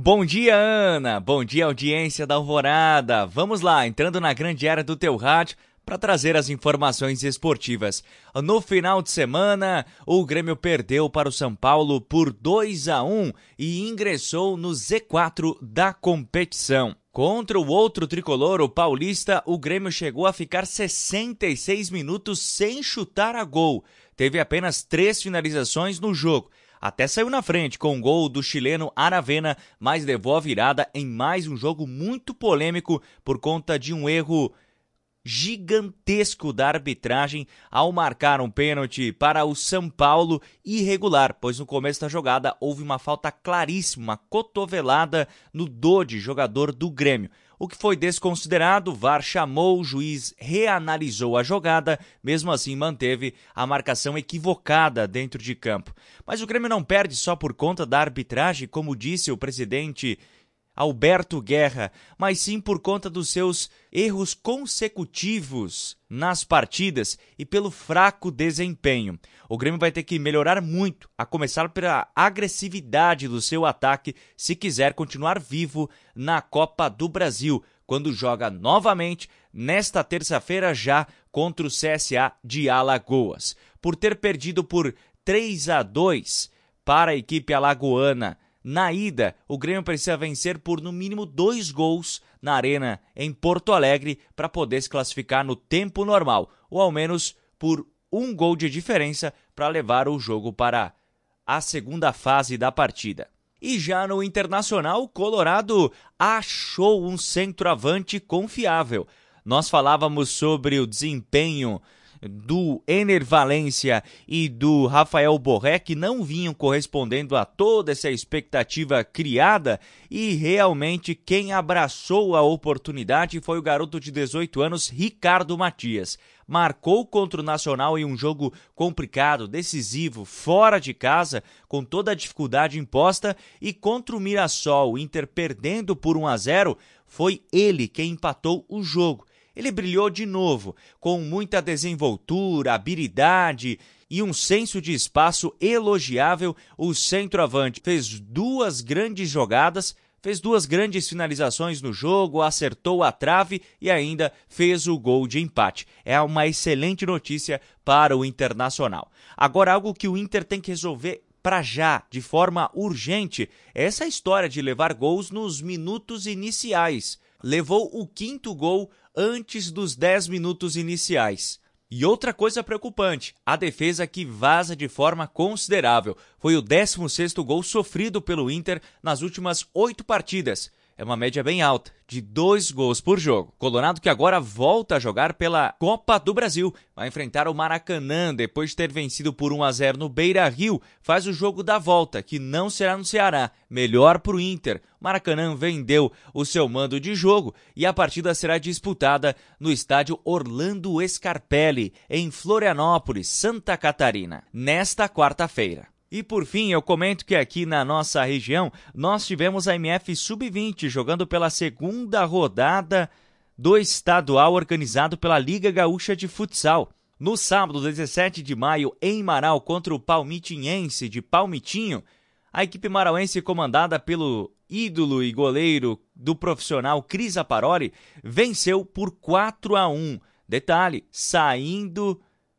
Bom dia, Ana! Bom dia, audiência da Alvorada! Vamos lá, entrando na grande área do teu rádio para trazer as informações esportivas. No final de semana, o Grêmio perdeu para o São Paulo por 2-1 e ingressou no Z4 da competição. Contra o outro tricolor, o paulista, o Grêmio chegou a ficar 66 minutos sem chutar a gol. Teve apenas 3 finalizações no jogo. Até saiu na frente com o gol do chileno Aravena, mas levou a virada em mais um jogo muito polêmico por conta de um erro gigantesco da arbitragem ao marcar um pênalti para o São Paulo irregular, pois no começo da jogada houve uma falta claríssima, uma cotovelada no Dodi, jogador do Grêmio. O que foi desconsiderado, o VAR chamou, o juiz reanalisou a jogada, mesmo assim manteve a marcação equivocada dentro de campo. Mas o Grêmio não perde só por conta da arbitragem, como disse o presidente Alberto Guerra, mas sim por conta dos seus erros consecutivos nas partidas e pelo fraco desempenho. O Grêmio vai ter que melhorar muito, a começar pela agressividade do seu ataque, se quiser continuar vivo na Copa do Brasil, quando joga novamente nesta terça-feira já contra o CSA de Alagoas. Por ter perdido por 3-2 para a equipe alagoana na ida, o Grêmio precisa vencer por no mínimo 2 gols na Arena em Porto Alegre para poder se classificar no tempo normal, ou ao menos por 1 gol de diferença para levar o jogo para a segunda fase da partida. E já no Internacional, o Colorado achou um centroavante confiável. Nós falávamos sobre o desempenho do Ener Valencia e do Rafael Borré, que não vinham correspondendo a toda essa expectativa criada, e realmente quem abraçou a oportunidade foi o garoto de 18 anos, Ricardo Matias. Marcou contra o Nacional em um jogo complicado, decisivo, fora de casa, com toda a dificuldade imposta, e contra o Mirassol, o Inter perdendo por 1-0, foi ele quem empatou o jogo. Ele brilhou de novo, com muita desenvoltura, habilidade e um senso de espaço elogiável. O centroavante fez 2 grandes jogadas, fez 2 grandes finalizações no jogo, acertou a trave e ainda fez o gol de empate. É uma excelente notícia para o Internacional. Agora, algo que o Inter tem que resolver para já, de forma urgente, é essa história de levar gols nos minutos iniciais. Levou o 5º gol antes dos 10 minutos iniciais. E outra coisa preocupante, a defesa que vaza de forma considerável. Foi o 16º gol sofrido pelo Inter nas últimas 8 partidas. É uma média bem alta, de 2 gols por jogo. Colorado que agora volta a jogar pela Copa do Brasil. Vai enfrentar o Maracanã depois de ter vencido por 1-0 no Beira-Rio. Faz o jogo da volta, que não será no Ceará. Melhor para o Inter. Maracanã vendeu o seu mando de jogo e a partida será disputada no estádio Orlando Scarpelli, em Florianópolis, Santa Catarina, nesta quarta-feira. E por fim, eu comento que aqui na nossa região, nós tivemos a MF Sub-20 jogando pela 2ª rodada do estadual organizado pela Liga Gaúcha de Futsal. No sábado, 17 de maio, em Marau, contra o Palmitinhense de Palmitinho, a equipe marauense comandada pelo ídolo e goleiro do profissional Cris Aparoli venceu por 4-1. Detalhe, saindo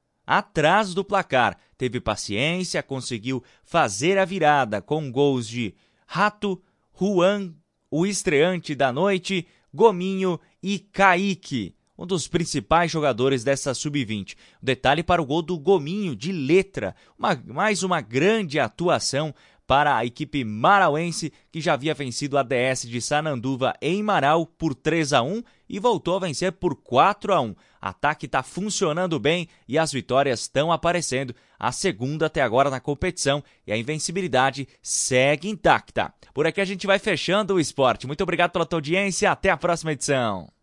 atrás do placar. Teve paciência, conseguiu fazer a virada com gols de Rato, Juan, o estreante da noite, Gominho e Kaique, um dos principais jogadores dessa Sub-20. Detalhe para o gol do Gominho, de letra. Mais uma grande atuação para a equipe marauense, que já havia vencido a DS de Sananduva em Marau por 3-1 e voltou a vencer por 4-1. Ataque está funcionando bem e as vitórias estão aparecendo. A segunda até agora na competição e a invencibilidade segue intacta. Por aqui a gente vai fechando o esporte. Muito obrigado pela tua audiência. Até a próxima edição.